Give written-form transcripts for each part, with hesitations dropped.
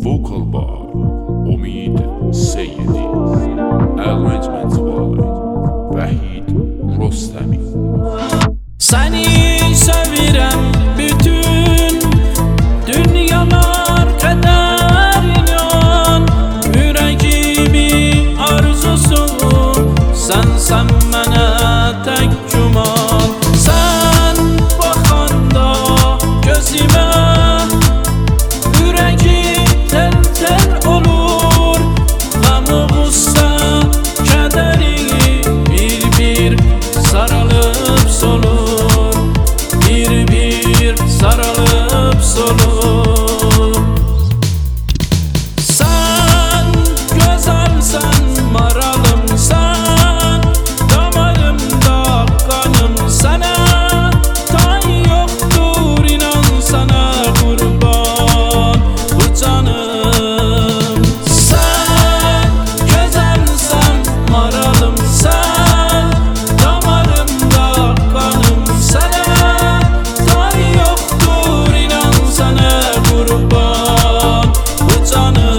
Vocal by Omid Seyyedi, arrangement by Vahid Rostami. Seni sevirem bütün dünyalar kadar inan, yüreğimi arzusu sen bana tek cuman. Sen bakanda gözüme yüreğim tel tel olur, gamı gussa kederi bir bir sarılıp solur, bir bir sarılıp solur. Sen güzelsen maralımsan, damarımda kanım sana, tay yoktur inan sana kurban bu canım. Sen güzelsen maralımsan, damarımda kanım sana, tay yoktur inan sana kurban bu canım.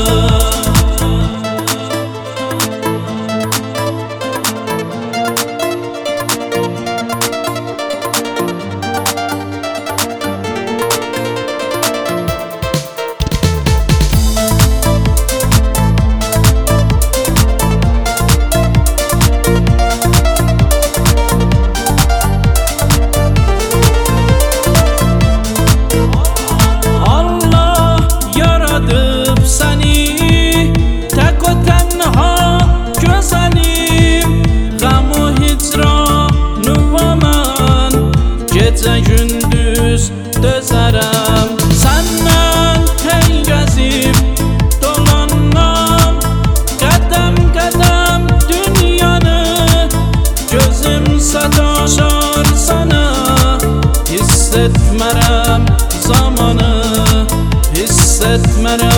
Allah yaradıp seni tek o tenha güzelim, gamı hicranı aman gece gündüz dözerem. Senden hey gezip dolanmam, kadem kadem dünyanı, gözüm sataşar sana, hissetmerem zamanı, hissetmerem